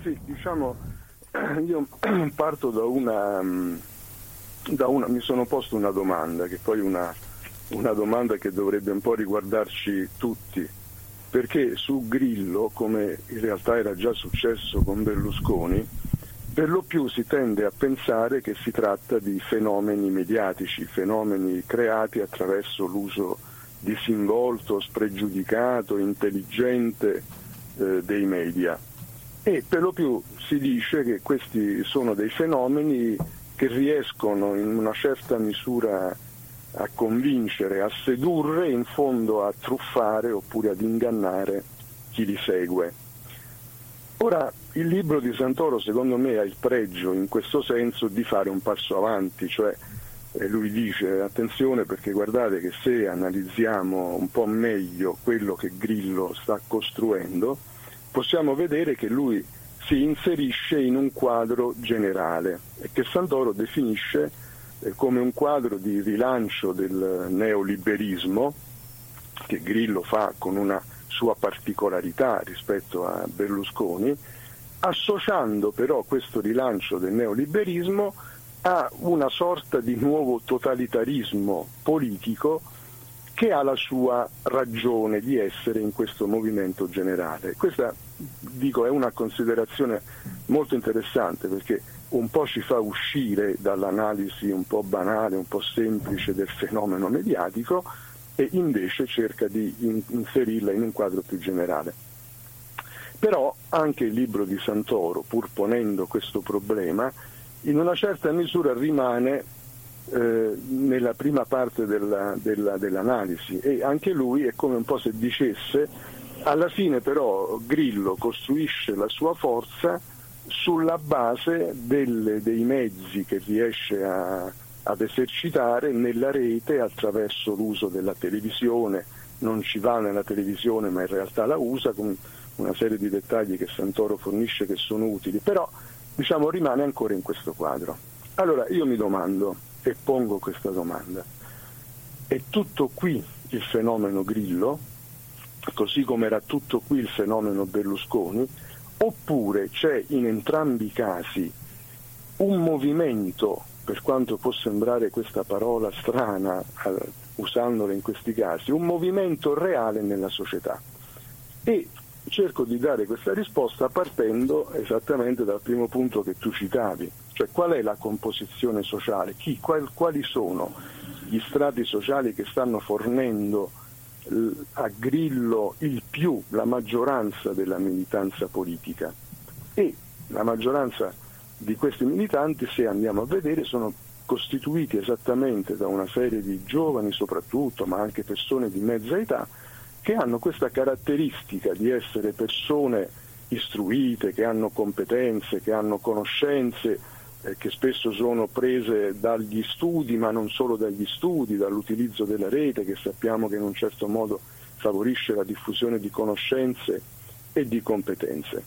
Sì, diciamo, io parto mi sono posto una domanda, che poi una domanda che dovrebbe un po' riguardarci tutti, perché su Grillo, come in realtà era già successo con Berlusconi, per lo più si tende a pensare che si tratta di fenomeni mediatici, fenomeni creati attraverso l'uso disinvolto, spregiudicato, intelligente dei media. E per lo più si dice che questi sono dei fenomeni che riescono in una certa misura a convincere, a sedurre, in fondo a truffare oppure ad ingannare chi li segue. Ora, il libro di Santoro secondo me ha il pregio in questo senso di fare un passo avanti, cioè lui dice attenzione perché guardate che se analizziamo un po' meglio quello che Grillo sta costruendo, possiamo vedere che lui si inserisce in un quadro generale e che Santoro definisce come un quadro di rilancio del neoliberismo, che Grillo fa con una sua particolarità rispetto a Berlusconi, associando però questo rilancio del neoliberismo a una sorta di nuovo totalitarismo politico che ha la sua ragione di essere in questo movimento generale. Questa, dico, è una considerazione molto interessante perché un po' ci fa uscire dall'analisi un po' banale, un po' semplice del fenomeno mediatico e invece cerca di inserirla in un quadro più generale. Però anche il libro di Santoro, pur ponendo questo problema, in una certa misura rimane nella prima parte dell'analisi e anche lui è come un po' se dicesse alla fine però Grillo costruisce la sua forza sulla base dei mezzi che riesce ad esercitare nella rete attraverso l'uso della televisione. Non ci va nella televisione ma in realtà la usa con una serie di dettagli che Santoro fornisce che sono utili, però diciamo rimane ancora in questo quadro. Allora io mi domando e pongo questa domanda: è tutto qui il fenomeno Grillo, così come era tutto qui il fenomeno Berlusconi, oppure c'è in entrambi i casi un movimento, per quanto può sembrare questa parola strana usandola in questi casi, un movimento reale nella società? E cerco di dare questa risposta partendo esattamente dal primo punto che tu citavi, cioè qual è la composizione sociale, quali sono gli strati sociali che stanno fornendo a Grillo la maggioranza della militanza politica. E la maggioranza di questi militanti, se andiamo a vedere, sono costituiti esattamente da una serie di giovani soprattutto, ma anche persone di mezza età, che hanno questa caratteristica di essere persone istruite, che hanno competenze, che hanno conoscenze, che spesso sono prese dagli studi, ma non solo dagli studi, dall'utilizzo della rete, che sappiamo che in un certo modo favorisce la diffusione di conoscenze e di competenze.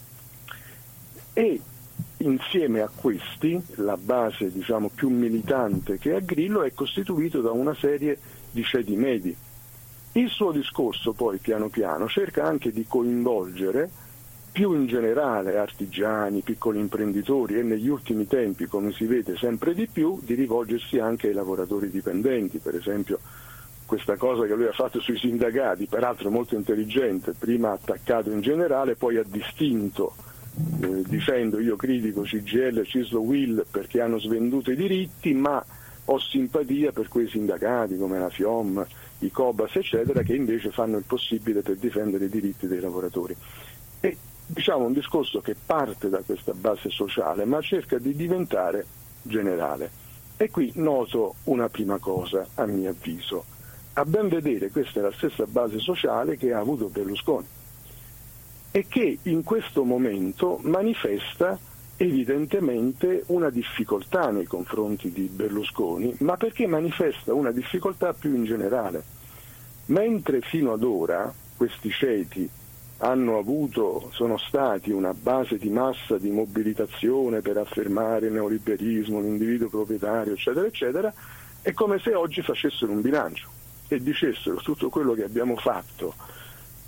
E insieme a questi, la base diciamo più militante che ha Grillo è costituito da una serie di ceti medi. Il suo discorso poi piano piano cerca anche di coinvolgere più in generale artigiani, piccoli imprenditori e negli ultimi tempi, come si vede sempre di più, di rivolgersi anche ai lavoratori dipendenti. Per esempio questa cosa che lui ha fatto sui sindacati, peraltro molto intelligente, prima ha attaccato in generale, poi ha distinto dicendo io critico CGIL, CISL, UIL perché hanno svenduto i diritti, ma ho simpatia per quei sindacati come la FIOM, i COBAS eccetera, che invece fanno il possibile per difendere i diritti dei lavoratori. E diciamo un discorso che parte da questa base sociale ma cerca di diventare generale. E qui noto una prima cosa, a mio avviso: a ben vedere questa è la stessa base sociale che ha avuto Berlusconi e che in questo momento manifesta evidentemente una difficoltà nei confronti di Berlusconi, ma perché manifesta una difficoltà più in generale. Mentre fino ad ora questi ceti sono stati una base di massa di mobilitazione per affermare il neoliberismo, l'individuo proprietario, eccetera, eccetera, è come se oggi facessero un bilancio e dicessero tutto quello che abbiamo fatto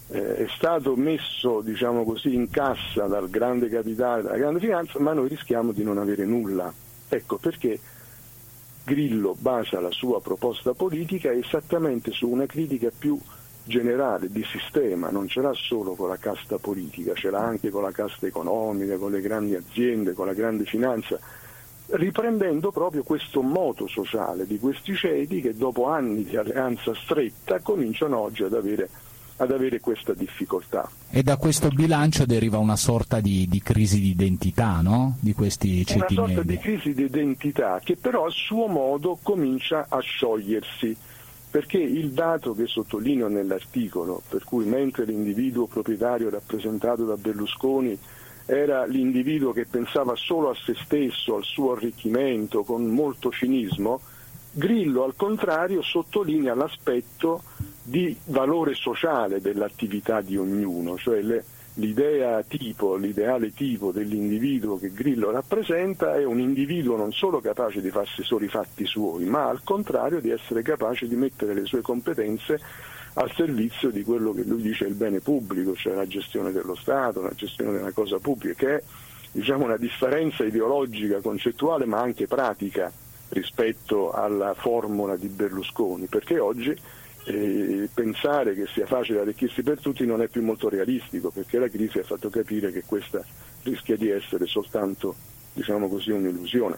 è stato messo, diciamo così, in cassa dal grande capitale, dalla grande finanza, ma noi rischiamo di non avere nulla. Ecco perché Grillo basa la sua proposta politica esattamente su una critica più generale, di sistema. Non ce l'ha solo con la casta politica, ce l'ha anche con la casta economica, con le grandi aziende, con la grande finanza, riprendendo proprio questo moto sociale di questi ceti che dopo anni di alleanza stretta cominciano oggi ad avere questa difficoltà. E da questo bilancio deriva una sorta di crisi di identità, no? Di questi ceti una sorta medi. di crisi di identità che però a suo modo comincia a sciogliersi, perché il dato che sottolineo nell'articolo, per cui mentre l'individuo proprietario rappresentato da Berlusconi era l'individuo che pensava solo a se stesso, al suo arricchimento, con molto cinismo, Grillo al contrario sottolinea l'aspetto di valore sociale dell'attività di ognuno, cioè l'ideale tipo dell'individuo che Grillo rappresenta è un individuo non solo capace di farsi solo i fatti suoi, ma al contrario di essere capace di mettere le sue competenze al servizio di quello che lui dice è il bene pubblico, cioè la gestione dello Stato, la gestione della cosa pubblica, che è, diciamo, una differenza ideologica, concettuale, ma anche pratica rispetto alla formula di Berlusconi, perché oggi pensare che sia facile arricchirsi per tutti non è più molto realistico, perché la crisi ha fatto capire che questa rischia di essere soltanto, diciamo così, un'illusione.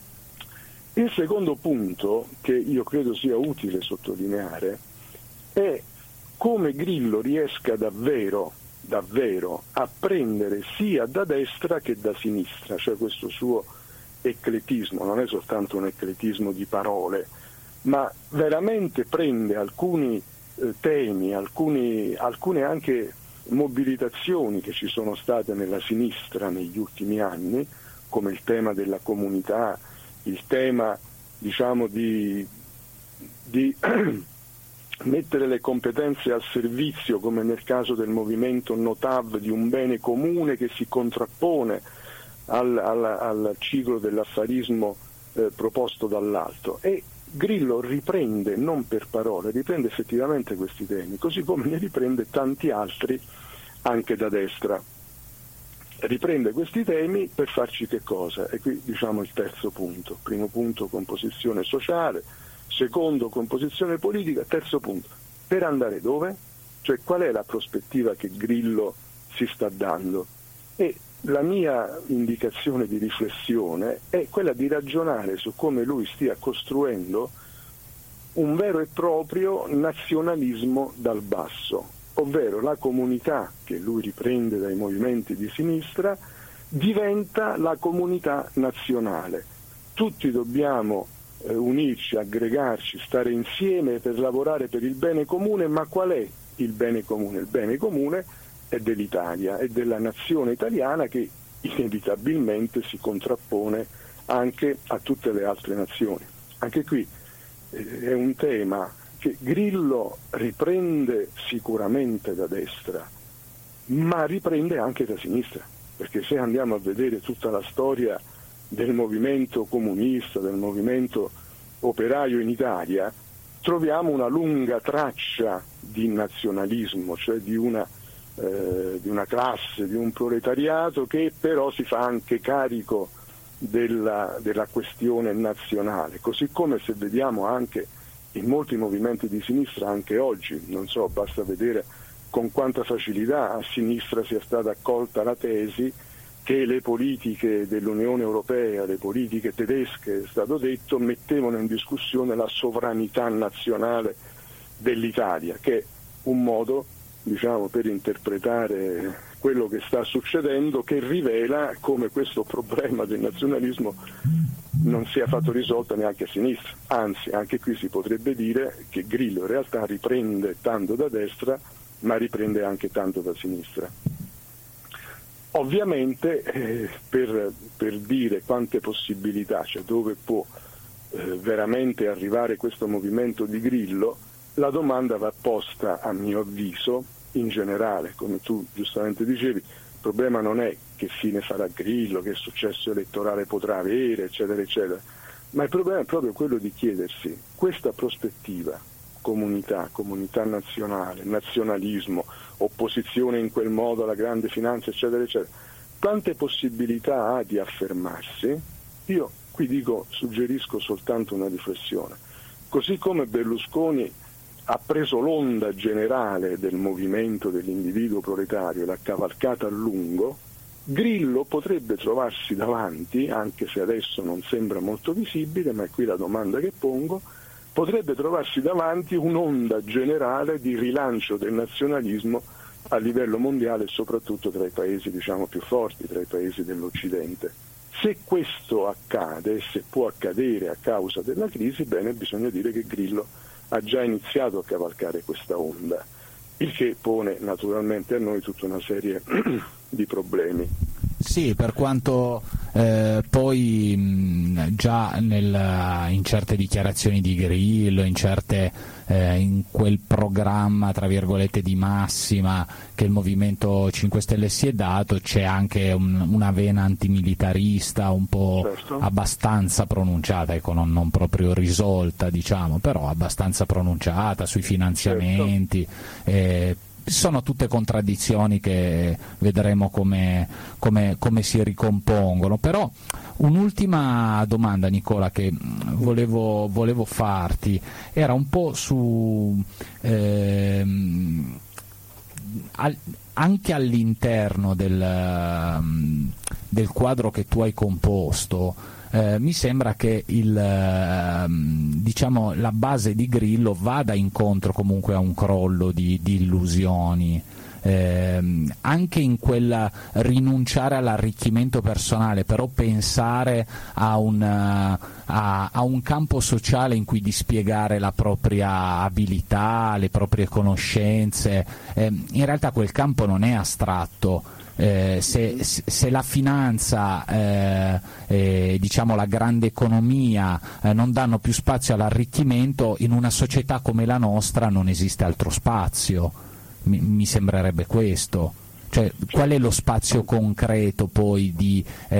Il secondo punto che io credo sia utile sottolineare è come Grillo riesca davvero a prendere sia da destra che da sinistra, cioè questo suo ecletismo non è soltanto un ecletismo di parole, ma veramente prende alcuni temi, alcune anche mobilitazioni che ci sono state nella sinistra negli ultimi anni, come il tema della comunità, il tema, diciamo, di mettere le competenze al servizio, come nel caso del movimento Notav, di un bene comune che si contrappone al ciclo dell'affarismo proposto dall'alto. E Grillo riprende, non per parole, riprende effettivamente questi temi, così come ne riprende tanti altri anche da destra. Riprende questi temi per farci che cosa? E qui diciamo il terzo punto. Primo punto, composizione sociale; secondo, composizione politica; terzo punto, per andare dove? Cioè qual è la prospettiva che Grillo si sta dando? E la mia indicazione di riflessione è quella di ragionare su come lui stia costruendo un vero e proprio nazionalismo dal basso, ovvero la comunità che lui riprende dai movimenti di sinistra diventa la comunità nazionale. Tutti dobbiamo unirci, aggregarci, stare insieme per lavorare per il bene comune, ma qual è il bene comune? Il bene comune è dell'Italia, è della nazione italiana che inevitabilmente si contrappone anche a tutte le altre nazioni. Anche qui è un tema che Grillo riprende sicuramente da destra, ma riprende anche da sinistra, perché se andiamo a vedere tutta la storia del movimento comunista, del movimento operaio in Italia, troviamo una lunga traccia di nazionalismo, cioè di una classe, di un proletariato che però si fa anche carico della questione nazionale, così come se vediamo anche in molti movimenti di sinistra anche oggi, non so, basta vedere con quanta facilità a sinistra sia stata accolta la tesi che le politiche dell'Unione Europea, le politiche tedesche, è stato detto, mettevano in discussione la sovranità nazionale dell'Italia, che è un modo, diciamo, per interpretare quello che sta succedendo, che rivela come questo problema del nazionalismo non sia affatto risolto neanche a sinistra. Anzi, anche qui si potrebbe dire che Grillo in realtà riprende tanto da destra, ma riprende anche tanto da sinistra. Ovviamente per dire quante possibilità, cioè dove può veramente arrivare questo movimento di Grillo, la domanda va posta, a mio avviso, in generale, come tu giustamente dicevi. Il problema non è che fine farà Grillo, che successo elettorale potrà avere, eccetera, eccetera, ma il problema è proprio quello di chiedersi: questa prospettiva, comunità nazionale, nazionalismo, opposizione in quel modo alla grande finanza, eccetera, eccetera. Quante possibilità ha di affermarsi? Io qui suggerisco soltanto una riflessione. Così come Berlusconi ha preso l'onda generale del movimento dell'individuo proletario e l'ha cavalcata a lungo, Grillo potrebbe trovarsi davanti, anche se adesso non sembra molto visibile, ma è qui la domanda che pongo, potrebbe trovarsi davanti un'onda generale di rilancio del nazionalismo a livello mondiale e soprattutto tra i paesi più forti, tra i paesi dell'Occidente. Se questo accade, se può accadere a causa della crisi, bene, bisogna dire che Grillo ha già iniziato a cavalcare questa onda, il che pone naturalmente a noi tutta una serie di problemi. Sì, per quanto poi già in certe dichiarazioni di Grillo, in quel programma tra virgolette di massima che il Movimento 5 Stelle si è dato, c'è anche una vena antimilitarista un po' certo, abbastanza pronunciata, ecco, non proprio risolta, diciamo, però abbastanza pronunciata sui finanziamenti. Certo. Sono tutte contraddizioni che vedremo come si ricompongono. Però un'ultima domanda, Nicola, che volevo farti era un po' su anche all'interno del quadro che tu hai composto. Mi sembra che la base di Grillo vada incontro comunque a un crollo di illusioni, anche in quel rinunciare all'arricchimento personale, però pensare a un campo sociale in cui dispiegare la propria abilità, le proprie conoscenze. In realtà quel campo non è astratto. Se la finanza, la grande economia non danno più spazio all'arricchimento, in una società come la nostra non esiste altro spazio, mi sembrerebbe questo. Cioè, qual è lo spazio concreto poi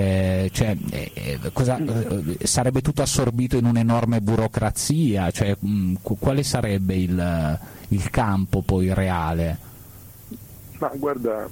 sarebbe tutto assorbito in un'enorme burocrazia, cioè, quale sarebbe il campo poi reale? Ma guarda,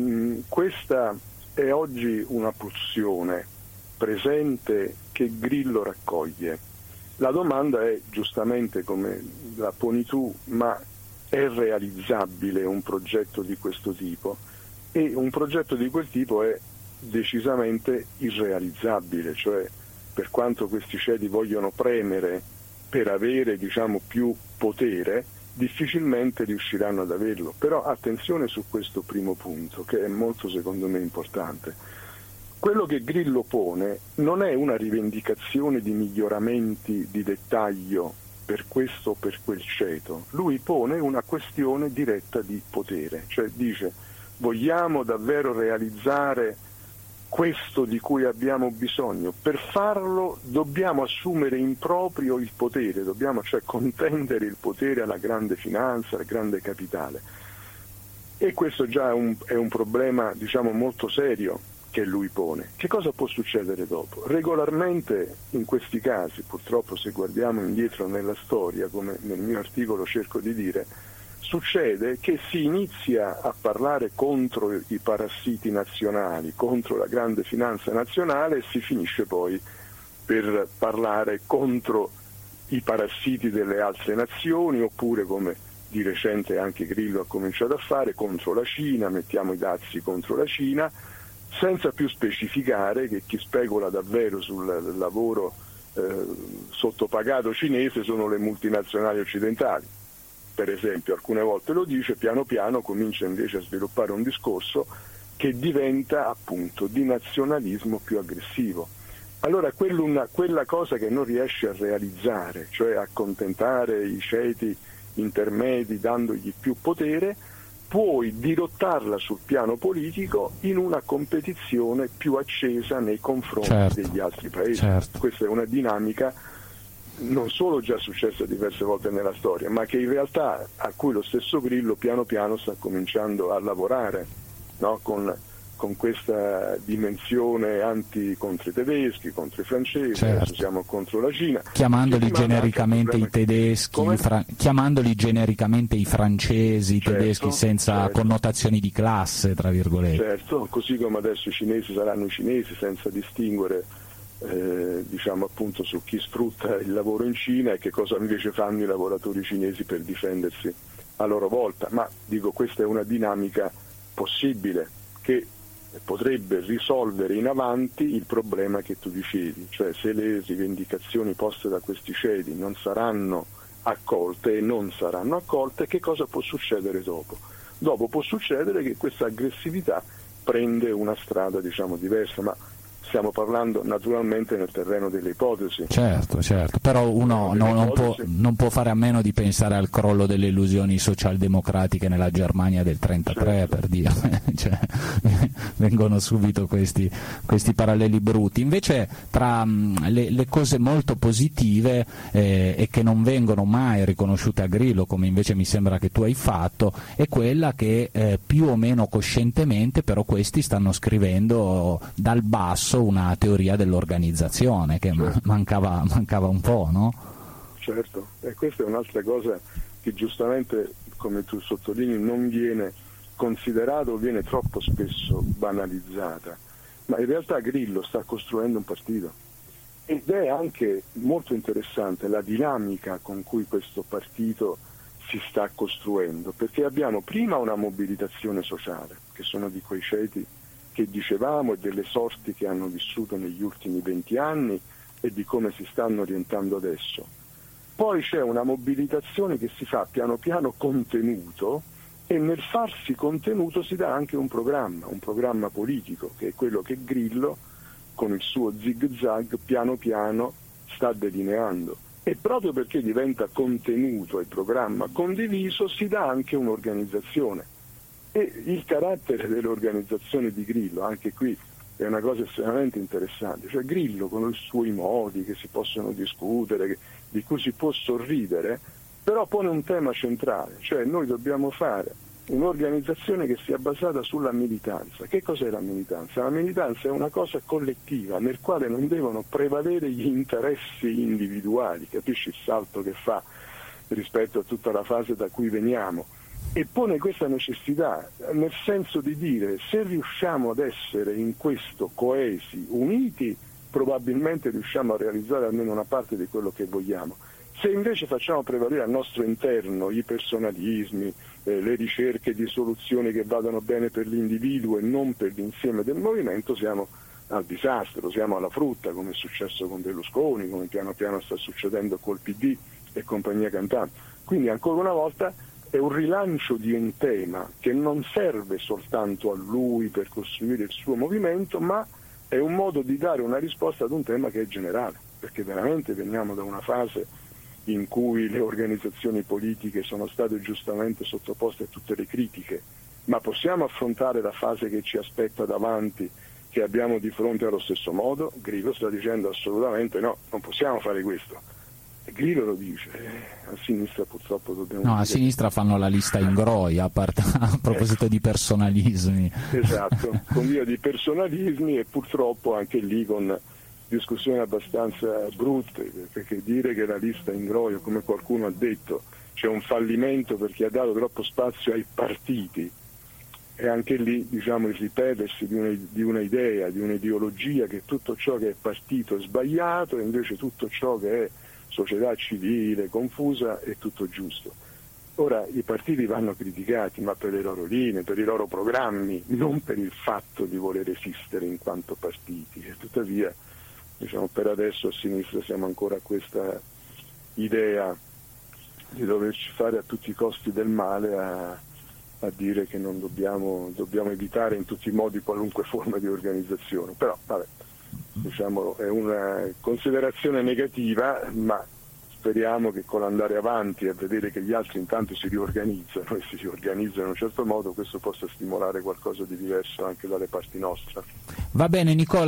questa è oggi una pulsione presente che Grillo raccoglie. La domanda è, giustamente come la poni tu, ma è realizzabile un progetto di questo tipo? E un progetto di quel tipo è decisamente irrealizzabile, cioè per quanto questi ceti vogliono premere per avere più potere, difficilmente riusciranno ad averlo. Però attenzione su questo primo punto, che è molto secondo me importante. Quello che Grillo pone non è una rivendicazione di miglioramenti di dettaglio per questo o per quel ceto, lui pone una questione diretta di potere, cioè dice: vogliamo davvero realizzare questo di cui abbiamo bisogno? Per farlo dobbiamo assumere in proprio il potere, dobbiamo cioè contendere il potere alla grande finanza, al grande capitale. E questo già è un problema molto serio che lui pone. Che cosa può succedere dopo? Regolarmente in questi casi, purtroppo se guardiamo indietro nella storia, come nel mio articolo cerco di dire, succede che si inizia a parlare contro i parassiti nazionali, contro la grande finanza nazionale, e si finisce poi per parlare contro i parassiti delle altre nazioni, oppure, come di recente anche Grillo ha cominciato a fare, contro la Cina, mettiamo i dazi contro la Cina, senza più specificare che chi specula davvero sul lavoro sottopagato cinese sono le multinazionali occidentali. Per esempio, alcune volte lo dice, piano piano comincia invece a sviluppare un discorso che diventa appunto di nazionalismo più aggressivo. Allora quella cosa che non riesce a realizzare, cioè accontentare i ceti intermedi dandogli più potere, puoi dirottarla sul piano politico in una competizione più accesa nei confronti degli altri paesi. Certo. Questa è una dinamica non solo già successa diverse volte nella storia, ma che in realtà a cui lo stesso Grillo piano piano sta cominciando a lavorare, no? con con questa dimensione contro i tedeschi, contro i francesi, certo. Adesso siamo contro la Cina. Chiamandoli genericamente i tedeschi, chiamandoli genericamente i francesi, i tedeschi, senza connotazioni di classe, tra virgolette. Certo, così come adesso i cinesi saranno i cinesi, senza distinguere diciamo appunto su chi sfrutta il lavoro in Cina e che cosa invece fanno i lavoratori cinesi per difendersi a loro volta. Ma dico, questa è una dinamica possibile che potrebbe risolvere in avanti il problema che tu dicevi, cioè se le rivendicazioni poste da questi ceti non saranno accolte e non saranno accolte, che cosa può succedere dopo? Dopo può succedere che questa aggressività prende una strada, diciamo, diversa, ma stiamo parlando naturalmente nel terreno delle ipotesi. Certo, però uno non può fare a meno di pensare al crollo delle illusioni socialdemocratiche nella Germania del 1933, certo. Per dire, cioè, vengono subito questi paralleli brutti. Invece tra le cose molto positive e che non vengono mai riconosciute a Grillo, come invece mi sembra che tu hai fatto, è quella che più o meno coscientemente però questi stanno scrivendo dal basso una teoria dell'organizzazione che certo. mancava un po', no? Certo, e questa è un'altra cosa che giustamente, come tu sottolinei, non viene considerata o viene troppo spesso banalizzata, ma in realtà Grillo sta costruendo un partito ed è anche molto interessante la dinamica con cui questo partito si sta costruendo, perché abbiamo prima una mobilitazione sociale, che sono di quei ceti che dicevamo e delle sorti che hanno vissuto negli ultimi 20 anni e di come si stanno orientando adesso. Poi c'è una mobilitazione che si fa piano piano contenuto, e nel farsi contenuto si dà anche un programma politico, che è quello che Grillo con il suo zig-zag piano piano sta delineando. E proprio perché diventa contenuto e programma condiviso si dà anche un'organizzazione. E il carattere dell'organizzazione di Grillo, anche qui è una cosa estremamente interessante, cioè Grillo con i suoi modi che si possono discutere, di cui si può sorridere, però pone un tema centrale, cioè noi dobbiamo fare un'organizzazione che sia basata sulla militanza. Che cos'è la militanza? La militanza è una cosa collettiva nel quale non devono prevalere gli interessi individuali, capisci il salto che fa rispetto a tutta la fase da cui veniamo? E pone questa necessità nel senso di dire: se riusciamo ad essere in questo coesi, uniti, probabilmente riusciamo a realizzare almeno una parte di quello che vogliamo. Se invece facciamo prevalere al nostro interno i personalismi, le ricerche di soluzioni che vadano bene per l'individuo e non per l'insieme del movimento, siamo al disastro, siamo alla frutta, come è successo con Berlusconi, come piano piano sta succedendo col PD e compagnia cantante. Quindi ancora una volta è un rilancio di un tema che non serve soltanto a lui per costruire il suo movimento, ma è un modo di dare una risposta ad un tema che è generale, perché veramente veniamo da una fase in cui le organizzazioni politiche sono state giustamente sottoposte a tutte le critiche, ma possiamo affrontare la fase che ci aspetta davanti, che abbiamo di fronte allo stesso modo? Grillo sta dicendo assolutamente no, non possiamo fare questo. Grillo lo dice, a sinistra purtroppo dobbiamo dire... a sinistra fanno la lista in groia, a proposito di personalismi. Esatto, con via di personalismi e purtroppo anche lì con discussioni abbastanza brutte, perché dire che la lista in groia, come qualcuno ha detto, c'è un fallimento perché ha dato troppo spazio ai partiti, e anche lì diciamo il ripetersi di una idea, di un'ideologia, che tutto ciò che è partito è sbagliato e invece tutto ciò che è società civile, confusa, è tutto giusto. Ora i partiti vanno criticati, ma per le loro linee, per i loro programmi, non per il fatto di voler esistere in quanto partiti. E tuttavia, diciamo, per adesso a sinistra siamo ancora a questa idea di doverci fare a tutti i costi del male a dire che non dobbiamo evitare in tutti i modi qualunque forma di organizzazione. Però vabbè, diciamo, è una considerazione negativa, ma speriamo che con l'andare avanti e a vedere che gli altri intanto si riorganizzano e si riorganizzano in un certo modo, questo possa stimolare qualcosa di diverso anche dalle parti nostre. Va bene Nicola.